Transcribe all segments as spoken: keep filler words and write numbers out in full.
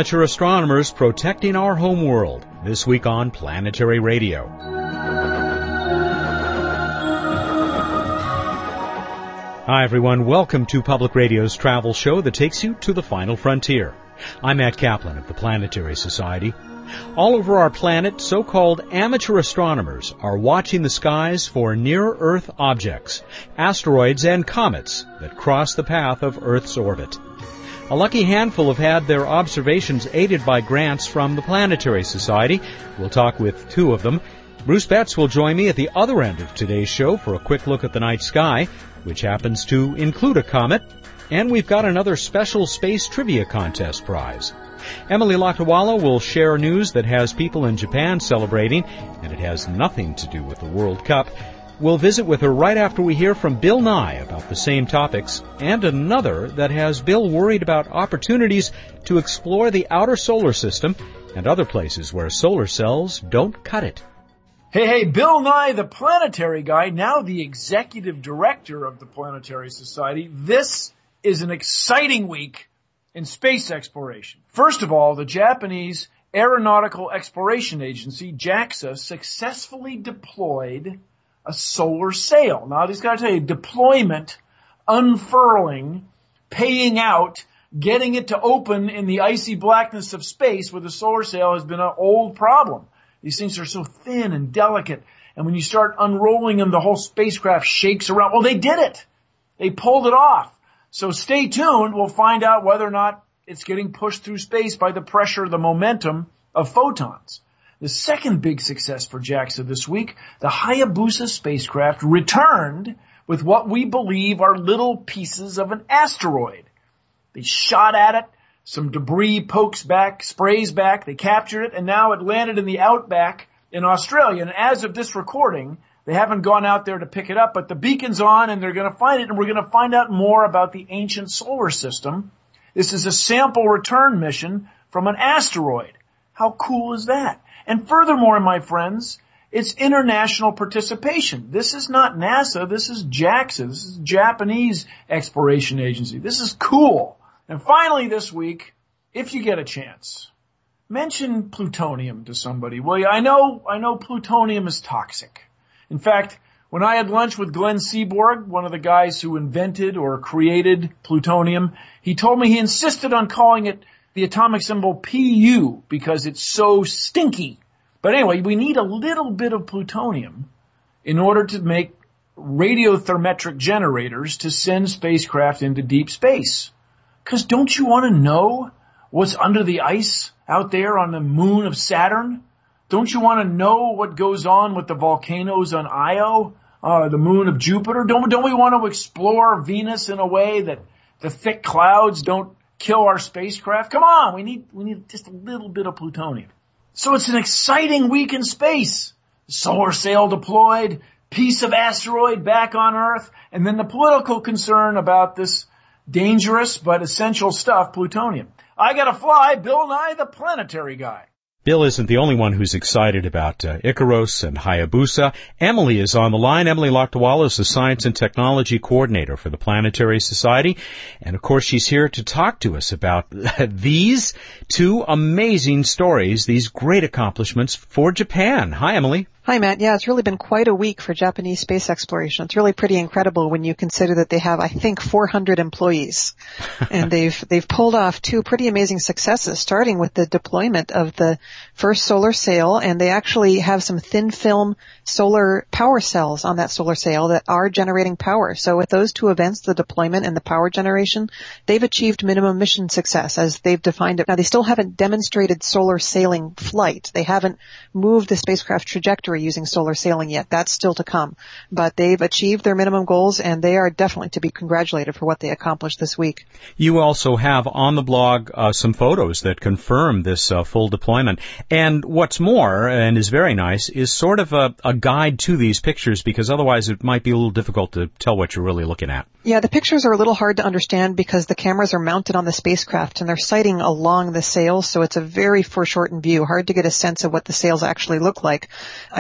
amateur astronomers protecting our home world. This week on Planetary Radio. Hi everyone, welcome to Public Radio's travel show that takes you to the final frontier. I'm Matt Kaplan of the Planetary Society. All over our planet, so-called amateur astronomers are watching the skies for near-Earth objects, asteroids and comets that cross the path of Earth's orbit. A lucky handful have had their observations aided by grants from the Planetary Society. We'll talk with two of them. Bruce Betts will join me at the other end of today's show for a quick look at the night sky, which happens to include a comet. And we've got another special space trivia contest prize. Emily Lakdawalla will share news that has people in Japan celebrating, and it has nothing to do with the World Cup. We'll visit with her right after we hear from Bill Nye about the same topics, and another that has Bill worried about opportunities to explore the outer solar system and other places where solar cells don't cut it. Hey, hey, Bill Nye, the planetary guy, now the executive director of the Planetary Society. This is an exciting week in space exploration. First of all, the Japanese Aeronautical Exploration Agency, JAXA, successfully deployed a solar sail. Now, I just got to tell you, deployment, unfurling, paying out, getting it to open in the icy blackness of space with a solar sail has been an old problem. These things are so thin and delicate, and when you start unrolling them, the whole spacecraft shakes around. Well, they did it. They pulled it off. So stay tuned. We'll find out whether or not it's getting pushed through space by the pressure, the momentum of photons. The second big success for JAXA this week, the Hayabusa spacecraft returned with what we believe are little pieces of an asteroid. They shot at it. Some debris pokes back, sprays back. They captured it, and now it landed in the outback in Australia. And as of this recording, they haven't gone out there to pick it up, but the beacon's on and they're going to find it, and we're going to find out more about the ancient solar system. This is a sample return mission from an asteroid. How cool is that? And furthermore, my friends, it's international participation. This is not NASA. This is JAXA. This is Japanese Exploration Agency. This is cool. And finally this week, if you get a chance, mention plutonium to somebody. Well, I know, I know plutonium is toxic. In fact, when I had lunch with Glenn Seaborg, one of the guys who invented or created plutonium, he told me he insisted on calling it the atomic symbol P U because it's so stinky. But anyway, we need a little bit of plutonium in order to make radiothermetric generators to send spacecraft into deep space. Because don't you want to know what's under the ice out there on the moon of Saturn? Don't you want to know what goes on with the volcanoes on Io, uh, the moon of Jupiter? Don't, don't we want to explore Venus in a way that the thick clouds don't kill our spacecraft? Come on, we need, we need just a little bit of plutonium. So it's an exciting week in space. Solar sail deployed, piece of asteroid back on Earth, and then the political concern about this dangerous but essential stuff, plutonium. I gotta fly, Bill Nye, the planetary guy. Bill isn't the only one who's excited about uh, Icaros and Hayabusa. Emily is on the line. Emily Lakdawalla is the Science and Technology Coordinator for the Planetary Society. And, of course, she's here to talk to us about these two amazing stories, these great accomplishments for Japan. Hi, Emily. Hi, Matt. Yeah, it's really been quite a week for Japanese space exploration. It's really pretty incredible when you consider that they have, I think, four hundred employees. And they've they've pulled off two pretty amazing successes, starting with the deployment of the first solar sail, and they actually have some thin film solar power cells on that solar sail that are generating power. So with those two events, the deployment and the power generation, they've achieved minimum mission success as they've defined it. Now, they still haven't demonstrated solar sailing flight. They haven't moved the spacecraft trajectory using solar sailing yet. That's still to come. But they've achieved their minimum goals, and they are definitely to be congratulated for what they accomplished this week. You also have on the blog uh, some photos that confirm this uh, full deployment. And what's more, and is very nice, is sort of a, a guide to these pictures, because otherwise it might be a little difficult to tell what you're really looking at. Yeah, the pictures are a little hard to understand because the cameras are mounted on the spacecraft and they're sighting along the sails, so it's a very foreshortened view, hard to get a sense of what the sails actually look like. I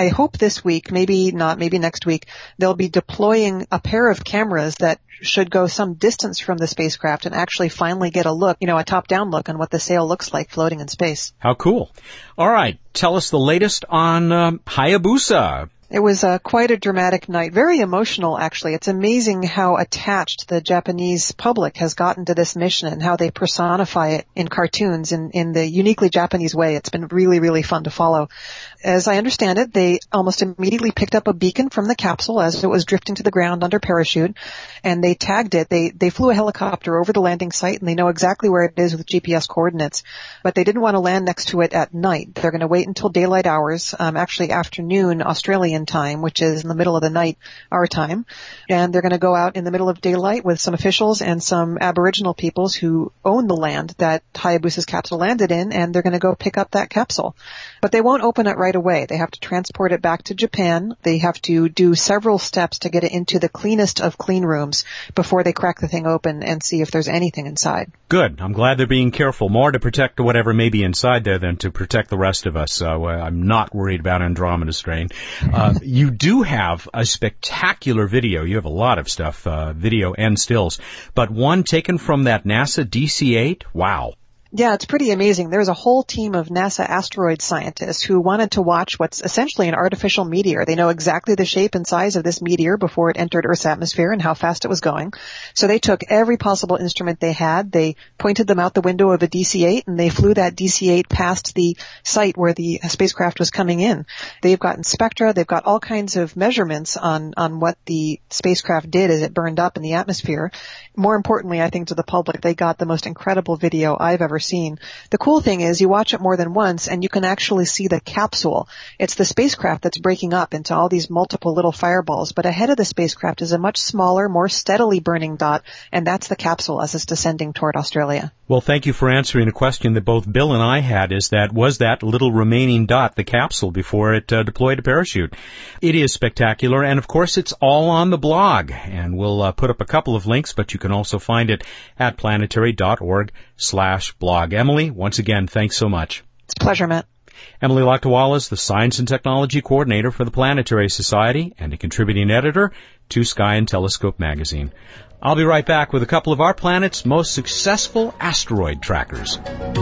I hope this week, maybe not, maybe next week, they'll be deploying a pair of cameras that should go some distance from the spacecraft and actually finally get a look, you know, a top-down look on what the sail looks like floating in space. How cool. All right. Tell us the latest on um, Hayabusa. It was uh, quite a dramatic night, very emotional actually. It's amazing how attached the Japanese public has gotten to this mission and how they personify it in cartoons in, in the uniquely Japanese way. It's been really, really fun to follow. As I understand it, they almost immediately picked up a beacon from the capsule as it was drifting to the ground under parachute, and they tagged it. They they flew a helicopter over the landing site, and they know exactly where it is with G P S coordinates, but they didn't want to land next to it at night. They're going to wait until daylight hours, um, actually afternoon Australian time, which is in the middle of the night, our time. And they're going to go out in the middle of daylight with some officials and some Aboriginal peoples who own the land that Hayabusa's capsule landed in, and they're going to go pick up that capsule. But they won't open it right away. They have to transport it back to Japan. They have to do several steps to get it into the cleanest of clean rooms before they crack the thing open and see if there's anything inside. Good. I'm glad they're being careful. More to protect whatever may be inside there than to protect the rest of us. So uh, I'm not worried about Andromeda Strain. Uh, you do have a spectacular video. You have a lot of stuff, uh, video and stills, but one taken from that NASA D C eight. Wow. Yeah, it's pretty amazing. There's a whole team of NASA asteroid scientists who wanted to watch what's essentially an artificial meteor. They know exactly the shape and size of this meteor before it entered Earth's atmosphere and how fast it was going. So they took every possible instrument they had. They pointed them out the window of a D C eight, and they flew that D C eight past the site where the spacecraft was coming in. They've gotten spectra. They've got all kinds of measurements on, on what the spacecraft did as it burned up in the atmosphere. More importantly, I think to the public, they got the most incredible video I've ever seen. The cool thing is you watch it more than once and you can actually see the capsule. It's the spacecraft that's breaking up into all these multiple little fireballs, but ahead of the spacecraft is a much smaller, more steadily burning dot, and that's the capsule as it's descending toward Australia. Well, thank you for answering a question that both Bill and I had, is that was that little remaining dot the capsule before it uh, deployed a parachute? It is spectacular, and of course it's all on the blog, and we'll uh, put up a couple of links, but you can also find it at planetary.org slash blog. Emily, once again, thanks so much. It's a pleasure, Matt. Emily Lakdawalla is the Science and Technology Coordinator for the Planetary Society and a contributing editor to Sky and Telescope magazine. I'll be right back with a couple of our planet's most successful asteroid trackers.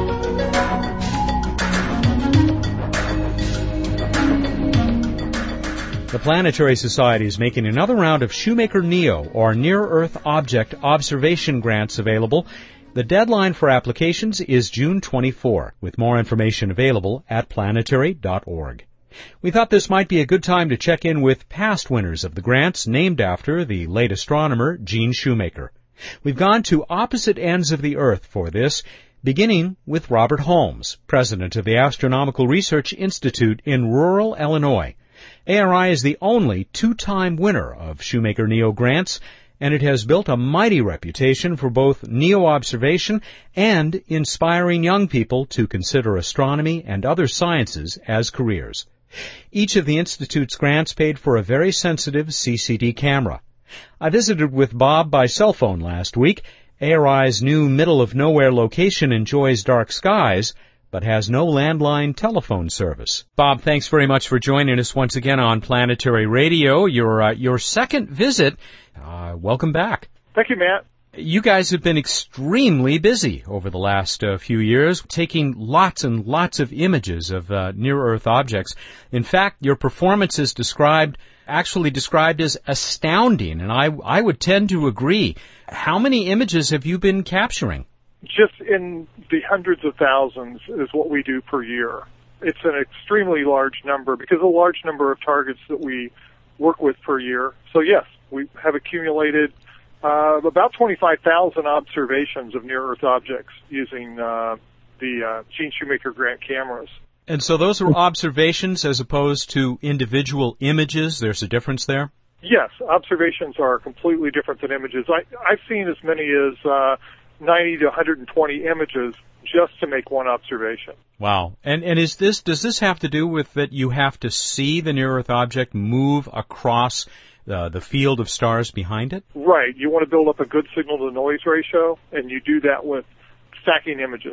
The Planetary Society is making another round of Shoemaker NEO, or Near-Earth Object Observation grants available. The deadline for applications is June twenty-fourth, with more information available at planetary dot org. We thought this might be a good time to check in with past winners of the grants named after the late astronomer Gene Shoemaker. We've gone to opposite ends of the Earth for this, beginning with Robert Holmes, president of the Astronomical Research Institute in rural Illinois. A R I is the only two-time winner of Shoemaker NEO grants, and it has built a mighty reputation for both NEO observation and inspiring young people to consider astronomy and other sciences as careers. Each of the Institute's grants paid for a very sensitive C C D camera. I visited with Bob by cell phone last week. A R I's new middle-of-nowhere location enjoys dark skies, but has no landline telephone service. Bob, thanks very much for joining us once again on Planetary Radio. Your uh, your second visit. Uh, welcome back. Thank you, Matt. You guys have been extremely busy over the last uh, few years, taking lots and lots of images of uh, near-Earth objects. In fact, your performance is described, actually described as astounding, and I, I would tend to agree. How many images have you been capturing? Just in the hundreds of thousands is what we do per year. It's an extremely large number because of a large number of targets that we work with per year. So yes, we have accumulated uh, about twenty-five thousand observations of near-Earth objects using uh, the uh, Gene Shoemaker Grant cameras. And so those are observations as opposed to individual images? There's a difference there? Yes, observations are completely different than images. I, I've seen as many as uh, ninety to one hundred twenty images just to make one observation. Wow. And and is this does this have to do with that you have to see the near-Earth object move across uh, the field of stars behind it? Right. You want to build up a good signal-to-noise ratio, and you do that with stacking images.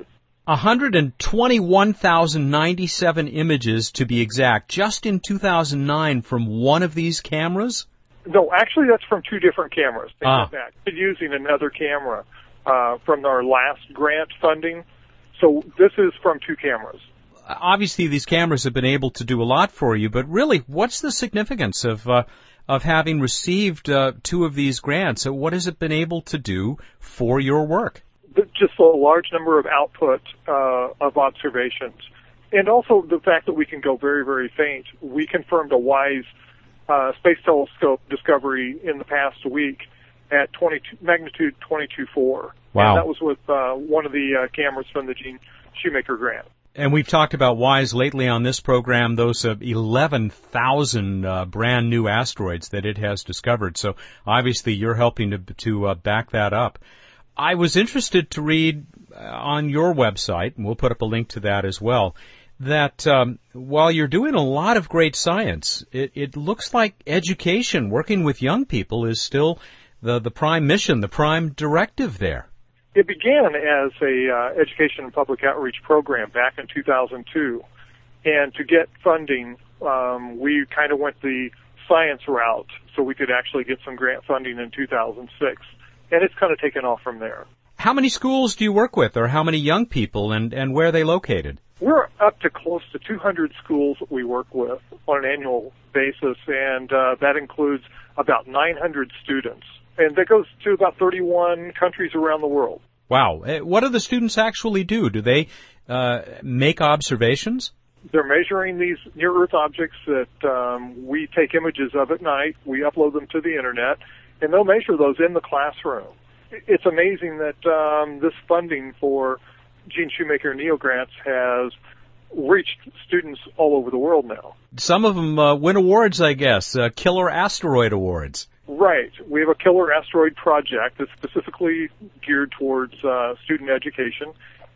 one hundred twenty-one thousand ninety-seven images to be exact, just in two thousand nine from one of these cameras? No, actually that's from two different cameras. They ah. back. Using another camera uh, from our last grant funding. So this is from two cameras. Obviously these cameras have been able to do a lot for you, but really, what's the significance of uh, of having received uh, two of these grants? So what has it been able to do for your work? Just a large number of output uh, of observations. And also the fact that we can go very, very faint. We confirmed a WISE uh, space telescope discovery in the past week at twenty-two, magnitude twenty-two point four. Wow. And that was with uh, one of the uh, cameras from the Gene Shoemaker grant. And we've talked about WISE lately on this program, those uh, eleven thousand uh, brand new asteroids that it has discovered. So obviously you're helping to, to uh, back that up. I was interested to read on your website, and we'll put up a link to that as well, that um, while you're doing a lot of great science, it, it looks like education, working with young people, is still the, the prime mission, the prime directive there. It began as a uh, education and public outreach program back in two thousand two. And to get funding, um, we kind of went the science route so we could actually get some grant funding in two thousand six. And it's kind of taken off from there. How many schools do you work with, or how many young people, and, and where are they located? We're up to close to two hundred schools that we work with on an annual basis, and uh, that includes about nine hundred students. And that goes to about thirty-one countries around the world. Wow. What do the students actually do? Do they uh, make observations? They're measuring these near-Earth objects that um, we take images of at night. We upload them to the Internet, and they'll measure those in the classroom. It's amazing that um, this funding for Gene Shoemaker NEO grants has reached students all over the world now. Some of them uh, win awards, I guess, uh, Killer Asteroid Awards. Right. We have a Killer Asteroid project that's specifically geared towards uh, student education.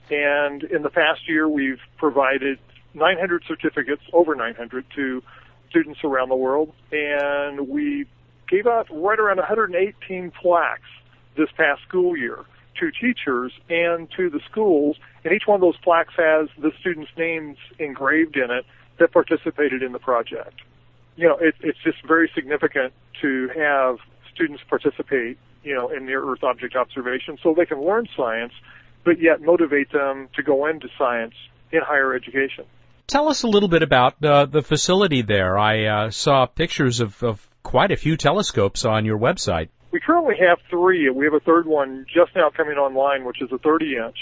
And in the past year, we've provided nine hundred certificates, over nine hundred, to students around the world. And we gave out right around one hundred eighteen plaques this past school year to teachers and to the schools. And each one of those plaques has the students' names engraved in it that participated in the project. You know, it, it's just very significant to have students participate, you know, in near-Earth object observation so they can learn science, but yet motivate them to go into science in higher education. Tell us a little bit about uh, the facility there. I uh, saw pictures of, of quite a few telescopes on your website. We currently have three. We have a third one just now coming online, which is a thirty inch.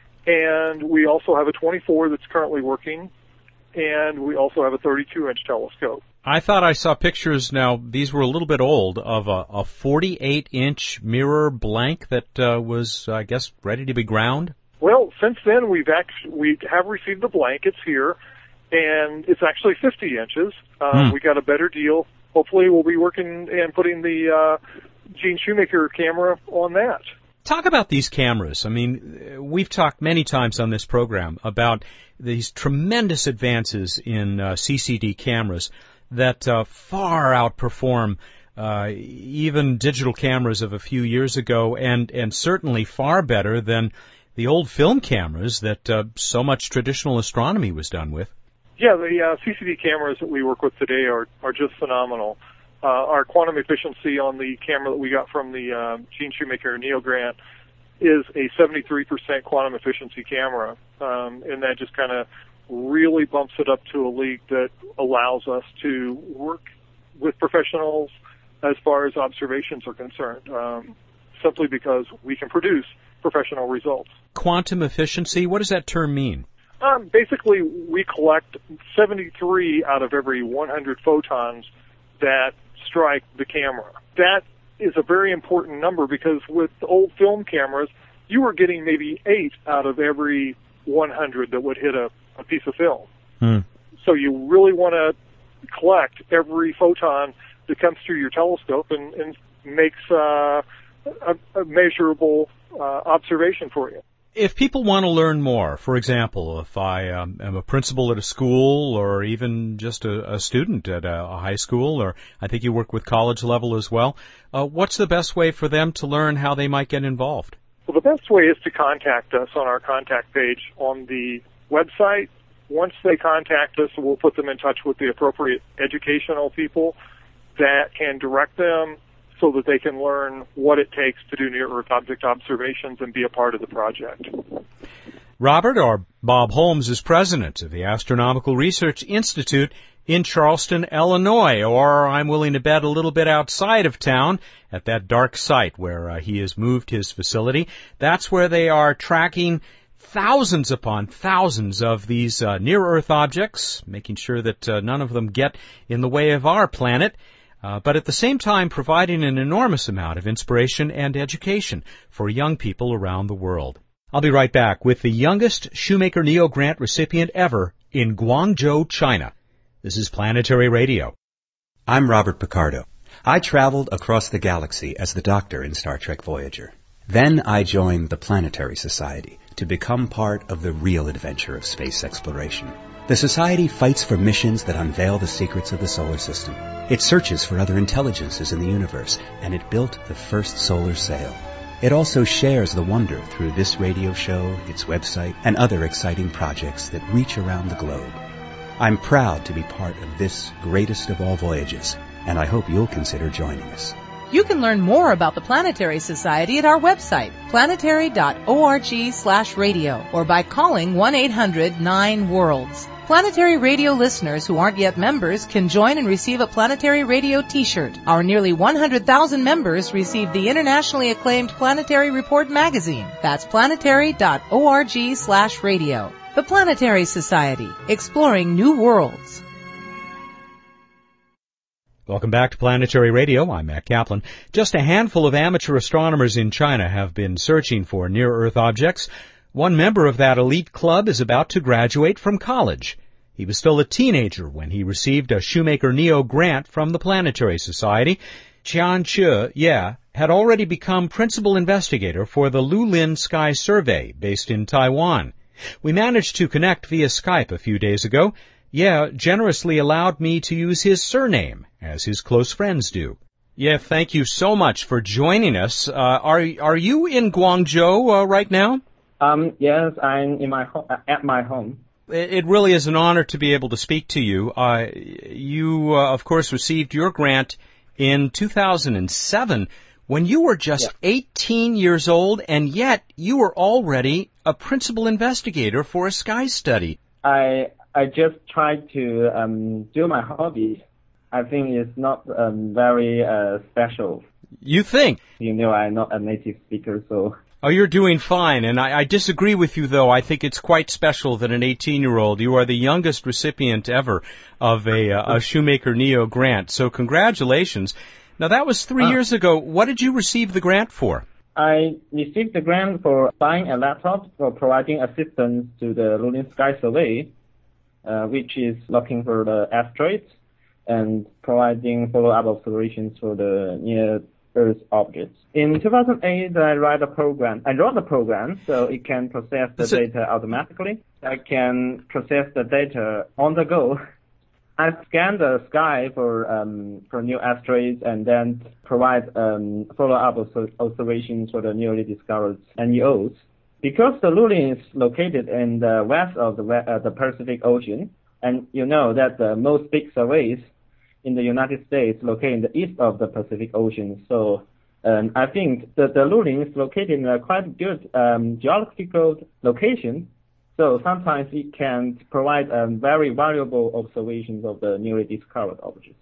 And we also have a twenty-four that's currently working. And we also have a thirty-two inch telescope. I thought I saw pictures, now these were a little bit old, of a, a forty-eight inch mirror blank that uh, was, I guess, ready to be ground. Well, since then we've actually, we have received the blank. It's here, and it's actually fifty inches. Um, hmm. We got a better deal. Hopefully we'll be working and putting the uh, Gene Shoemaker camera on that. Talk about these cameras. I mean, we've talked many times on this program about these tremendous advances in uh, C C D cameras that uh, far outperform uh, even digital cameras of a few years ago, and, and certainly far better than the old film cameras that uh, so much traditional astronomy was done with. Yeah, the uh, C C D cameras that we work with today are, are just phenomenal. Uh, our quantum efficiency on the camera that we got from the uh, Gene Shoemaker NEO grant is a seventy-three percent quantum efficiency camera, um, and that just kind of really bumps it up to a league that allows us to work with professionals as far as observations are concerned, um, simply because we can produce professional results. Quantum efficiency, what does that term mean? Um, basically, we collect seventy-three out of every one hundred photons that strike the camera. That is a very important number because with old film cameras, you were getting maybe eight out of every one hundred that would hit a, a piece of film. Hmm. So you really want to collect every photon that comes through your telescope and, and makes uh, a, a measurable uh, observation for you. If people want to learn more, for example, if I um, am a principal at a school or even just a, a student at a, a high school, or I think you work with college level as well, uh, what's the best way for them to learn how they might get involved? Well, the best way is to contact us on our contact page on the website. Once they contact us, we'll put them in touch with the appropriate educational people that can direct them so that they can learn what it takes to do near-Earth object observations and be a part of the project. Robert, or Bob Holmes, is president of the Astronomical Research Institute in Charleston, Illinois, or I'm willing to bet a little bit outside of town at that dark site where uh, he has moved his facility. That's where they are tracking thousands upon thousands of these uh, near-Earth objects, making sure that uh, none of them get in the way of our planet, uh, but at the same time providing an enormous amount of inspiration and education for young people around the world. I'll be right back with the youngest Shoemaker Neo Grant recipient ever in Guangzhou, China. This is Planetary Radio. I'm Robert Picardo. I traveled across the galaxy as the Doctor in Star Trek Voyager. Then I joined the Planetary Society to become part of the real adventure of space exploration. The Society fights for missions that unveil the secrets of the solar system. It searches for other intelligences in the universe, and it built the first solar sail. It also shares the wonder through this radio show, its website, and other exciting projects that reach around the globe. I'm proud to be part of this greatest of all voyages, and I hope you'll consider joining us. You can learn more about the Planetary Society at our website, planetary dot org slash radio, or by calling one eight hundred nine worlds. Planetary Radio listeners who aren't yet members can join and receive a Planetary Radio t-shirt. Our nearly one hundred thousand members receive the internationally acclaimed Planetary Report magazine. That's planetary dot org slash radio. The Planetary Society, exploring new worlds. Welcome back to Planetary Radio. I'm Matt Kaplan. Just a handful of amateur astronomers in China have been searching for near-Earth objects. One member of that elite club is about to graduate from college. He was still a teenager when he received a Shoemaker Neo grant from the Planetary Society. Qian Che Ye had already become principal investigator for the Lulin Sky Survey based in Taiwan. We managed to connect via Skype a few days ago. Ye generously allowed me to use his surname, as his close friends do. Ye, thank you so much for joining us. Uh, are are you in Guangzhou uh, right now? Um, yes, I'm in my ho- at my home. It really is an honor to be able to speak to you. Uh, you, uh, of course, received your grant in two thousand seven when you were just yeah. eighteen years old, and yet you were already a principal investigator for a sky study. I I just tried to um, do my hobby. I think it's not um, very uh, special. You think? You know, I'm not a native speaker, so... Oh, you're doing fine, and I, I disagree with you, though. I think it's quite special that an eighteen-year-old, you are the youngest recipient ever of a, uh, a Shoemaker Neo grant, so congratulations. Now, that was three uh, years ago. What did you receive the grant for? I received the grant for buying a laptop for providing assistance to the Lulin Sky Survey, uh, which is looking for the asteroids and providing follow-up observations for the near-Earth objects. In two thousand eight, I write a program. I wrote a program so it can process the so, data automatically. I can process the data on the go. I scan the sky for um, for new asteroids and then provide um, follow-up observations for the newly discovered N E Os. Because the Lulin is located in the west of the uh, the Pacific Ocean, and you know that the most big surveys in the United States located in the east of the Pacific Ocean. So um, I think that the Lulin is located in a quite good um, geographical location. So sometimes it can provide um, very valuable observations of the newly discovered objects.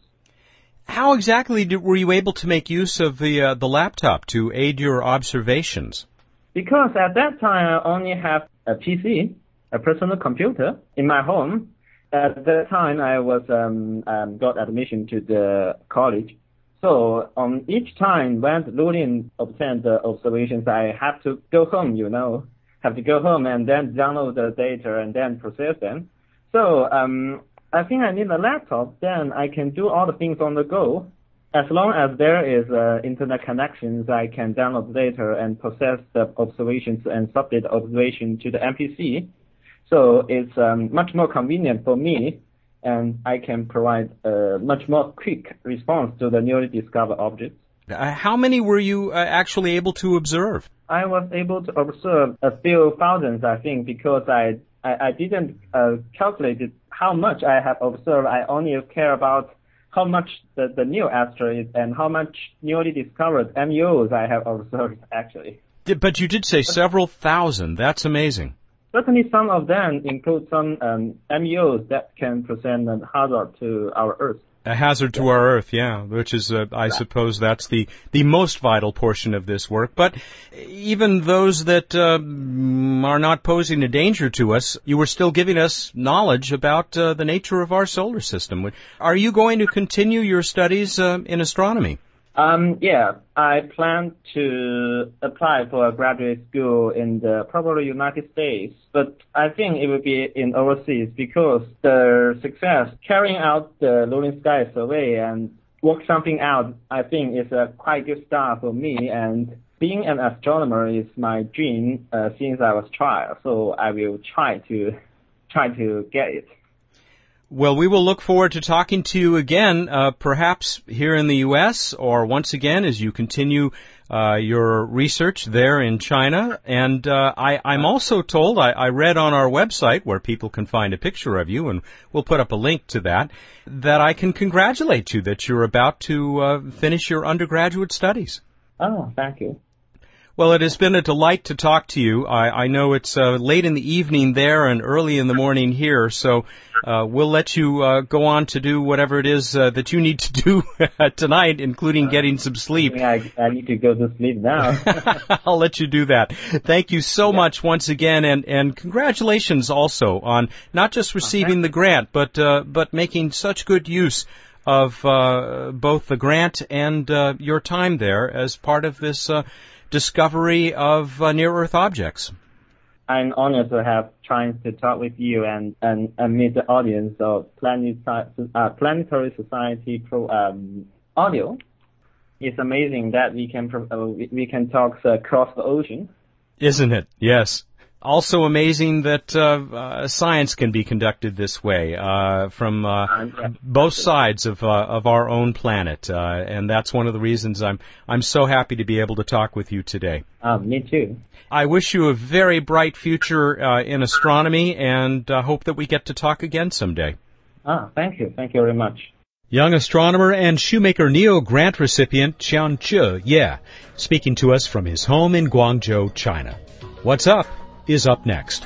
How exactly did, were you able to make use of the uh, the laptop to aid your observations? Because at that time I only have a P C, a personal computer, in my home. At that time I was um, um, got admission to the college. So on each time when the Lulin obtained the observations, I have to go home, you know. have to go home and then download the data and then process them. So um, I think I need a laptop. Then I can do all the things on the go. As long as there is uh, internet connections, I can download the data and process the observations and submit the observation to the M P C. So it's um, much more convenient for me, and I can provide a much more quick response to the newly discovered objects. Uh, how many were you uh, actually able to observe? I was able to observe a few thousands, I think, because I I, I didn't uh, calculate it, how much I have observed. I only care about how much the, the new asteroids and how much newly discovered M U Os I have observed, actually. But you did say several thousand. That's amazing. Certainly some of them include some um, M U Os that can present a hazard to our Earth. A hazard to our Earth, yeah, which is, uh, I suppose, that's the, the most vital portion of this work. But even those that uh, are not posing a danger to us, you were still giving us knowledge about uh, the nature of our solar system. Are you going to continue your studies uh, in astronomy? Um, yeah, I plan to apply for a graduate school in the probably United States, but I think it will be in overseas because the success carrying out the lunar sky survey and work something out, I think is a quite good start for me. And being an astronomer is my dream uh, since I was a child, so I will try to try to get it. Well, we will look forward to talking to you again, uh, perhaps here in the U S or once again as you continue uh, your research there in China. And uh, I, I'm also told, I, I read on our website where people can find a picture of you, and we'll put up a link to that, that I can congratulate you that you're about to uh, finish your undergraduate studies. Oh, thank you. Well, it has been a delight to talk to you. I, I know it's uh, late in the evening there and early in the morning here, so uh, we'll let you uh, go on to do whatever it is uh, that you need to do tonight, including getting some sleep. I, I need to go to sleep now. I'll let you do that. Thank you so yeah. much once again, and, and congratulations also on not just receiving the grant, but uh, but making such good use of uh, both the grant and uh, your time there as part of this uh discovery of uh, near-Earth objects. I'm honored to have chance to talk with you and, and, and meet the audience of Planet, uh, Planetary Society Pro um, Audio. It's amazing that we can uh, we can talk uh, across the ocean. Isn't it? Yes. Also amazing that uh, uh, science can be conducted this way uh, from uh, both sides of uh, of our own planet, uh, and that's one of the reasons I'm I'm so happy to be able to talk with you today. Um, me too. I wish you a very bright future uh, in astronomy, and uh, hope that we get to talk again someday. Ah, thank you, thank you very much. Young astronomer and Shoemaker Neo grant recipient Qian Zhe Ye, speaking to us from his home in Guangzhou, China. What's Up is up next.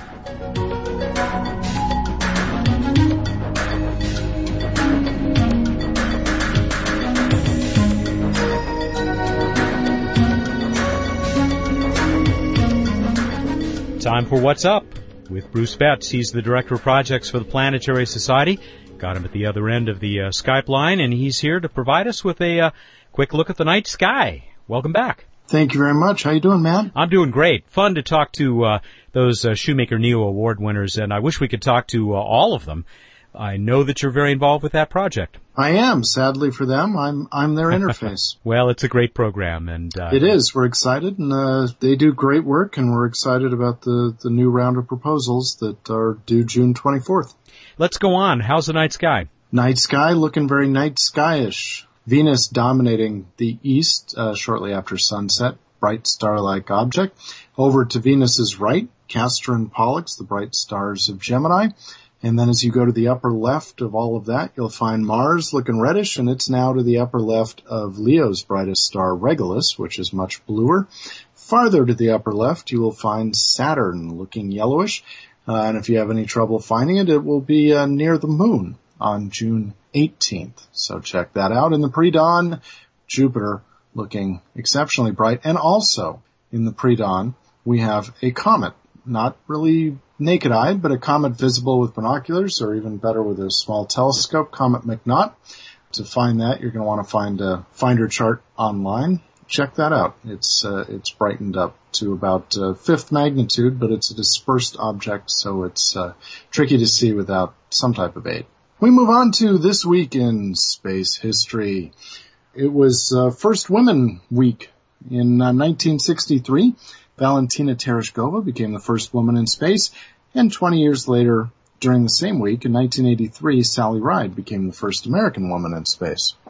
Time for What's Up with Bruce Betts. He's the Director of Projects for the Planetary Society. Got him at the other end of the uh, Skype line, and he's here to provide us with a uh, quick look at the night sky. Welcome back. Thank you very much. How you doing, Matt? I'm doing great. Fun to talk to uh, those uh, Shoemaker Neo Award winners, and I wish we could talk to uh, all of them. I know that you're very involved with that project. I am. Sadly for them, I'm I'm their interface. Well, it's a great program, and uh, it is. We're excited, and uh, they do great work, and we're excited about the the new round of proposals that are due June twenty-fourth. Let's go on. How's the night sky? Night sky looking very night skyish. Venus dominating the east uh, shortly after sunset. Bright star-like object. Over to Venus's right, Castor and Pollux, the bright stars of Gemini. And then as you go to the upper left of all of that, you'll find Mars looking reddish, and it's now to the upper left of Leo's brightest star, Regulus, which is much bluer. Farther to the upper left, you will find Saturn looking yellowish. Uh, and if you have any trouble finding it, it will be uh, near the moon on June eighteenth. So check that out. In the pre-dawn, Jupiter looking exceptionally bright. And also in the pre-dawn, we have a comet. Not really naked-eyed, but a comet visible with binoculars, or even better with a small telescope, Comet McNaught. To find that, you're going to want to find a finder chart online. Check that out. It's uh, it's brightened up to about uh, fifth magnitude, but it's a dispersed object, so it's uh, tricky to see without some type of aid. We move on to this week in space history. It was uh, First Women Week in uh, nineteen sixty-three. Valentina Tereshkova became the first woman in space, and twenty years later, during the same week, in nineteen eighty-three, Sally Ride became the first American woman in space.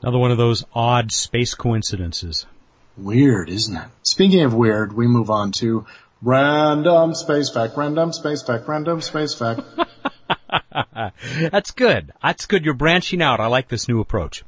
Another one of those odd space coincidences. Weird, isn't it? Speaking of weird, we move on to random space fact, random space fact, random space fact. That's good. That's good. You're branching out. I like this new approach.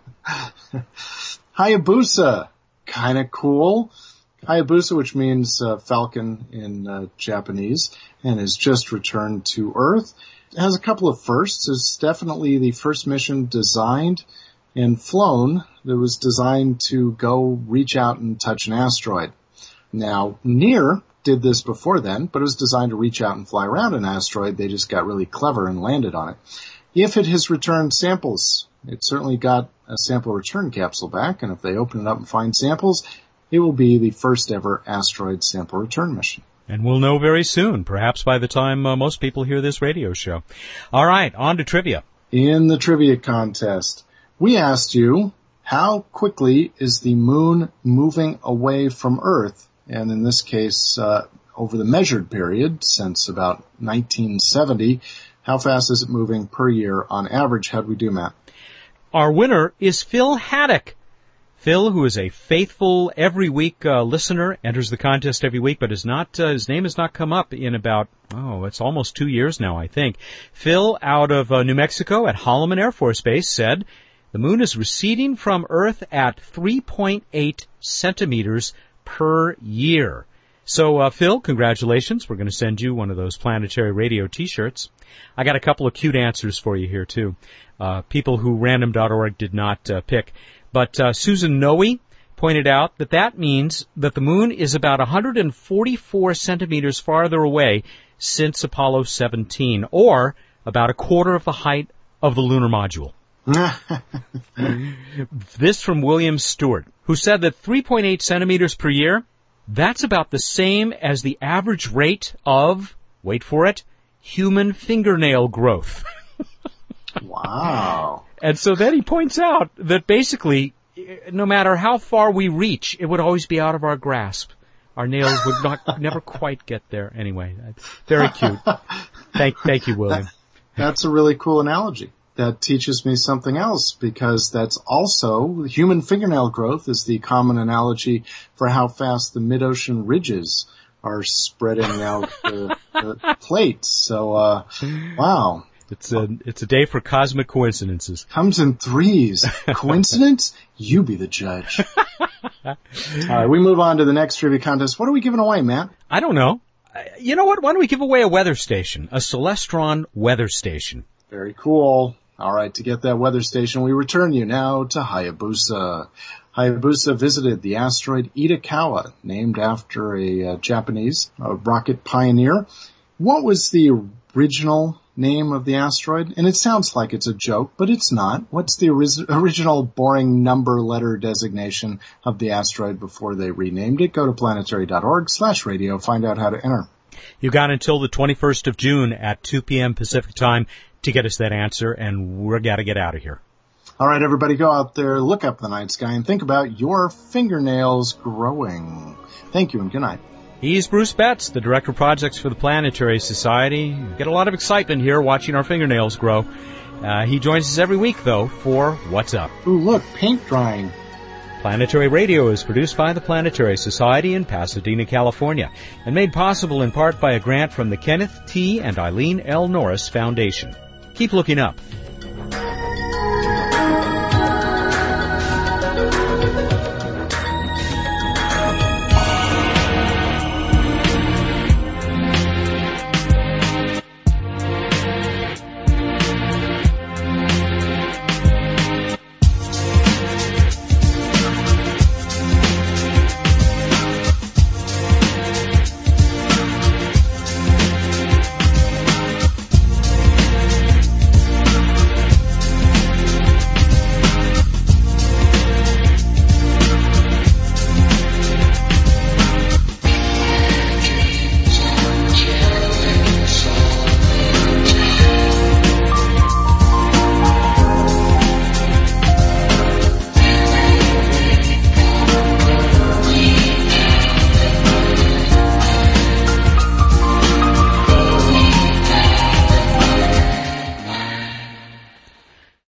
Hayabusa. Kind of cool. Hayabusa, which means uh, falcon in uh, Japanese, and has just returned to Earth. It has a couple of firsts. It's definitely the first mission designed and flown that was designed to go reach out and touch an asteroid. Now, Near did this before then, but it was designed to reach out and fly around an asteroid. They just got really clever and landed on it. If it has returned samples, it certainly got a sample return capsule back, and if they open it up and find samples, it will be the first ever asteroid sample return mission. And we'll know very soon, perhaps by the time uh, most people hear this radio show. All right, on to trivia. In the trivia contest, we asked you, how quickly is the moon moving away from Earth? And in this case, uh, over the measured period, since about nineteen seventy, how fast is it moving per year on average? How'd we do, Matt? Our winner is Phil Haddock. Phil, who is a faithful every week uh, listener, enters the contest every week, but is not uh, his name has not come up in about, oh, it's almost two years now, I think. Phil, out of uh, New Mexico at Holloman Air Force Base, said, the moon is receding from Earth at three point eight centimeters per year. So, uh, Phil, congratulations. We're going to send you one of those Planetary Radio T-shirts. I got a couple of cute answers for you here, too. Uh, people who random dot org did not uh, pick. But uh, Susan Noe pointed out that that means that the moon is about one hundred forty-four centimeters farther away since Apollo seventeen, or about a quarter of the height of the lunar module. This from William Stewart, who said that three point eight centimeters per year, that's about the same as the average rate of, wait for it, human fingernail growth. Wow. And so then he points out that basically, no matter how far we reach, it would always be out of our grasp. Our nails would not never quite get there. Anyway, that's very cute. Thank, thank you, William. That, that's a really cool analogy. That teaches me something else, because that's also, human fingernail growth is the common analogy for how fast the mid-ocean ridges are spreading out the, the plates. So, uh, wow. It's a, it's a day for cosmic coincidences. Comes in threes. Coincidence? You be the judge. All right, we move on to the next trivia contest. What are we giving away, Matt? I don't know. You know what? Why don't we give away a weather station, a Celestron weather station? Very cool. All right, to get that weather station, we return you now to Hayabusa. Hayabusa visited the asteroid Itokawa, named after a uh, Japanese uh, rocket pioneer. What was the original name of the asteroid? And it sounds like it's a joke, but it's not. What's the ori- original boring number letter designation of the asteroid before they renamed it? Go to planetary dot org slash radio. Find out how to enter. You got until the twenty-first of June at two p.m. Pacific time to get us that answer, and we're got to get out of here. All right, everybody, go out there, look up the night sky, and think about your fingernails growing. Thank you, and good night. He's Bruce Betts, the Director of Projects for the Planetary Society. Get a lot of excitement here watching our fingernails grow. Uh, he joins us every week, though, for What's Up. Ooh, look, paint drying. Planetary Radio is produced by the Planetary Society in Pasadena, California, and made possible in part by a grant from the Kenneth T. and Eileen L. Norris Foundation. Keep looking up.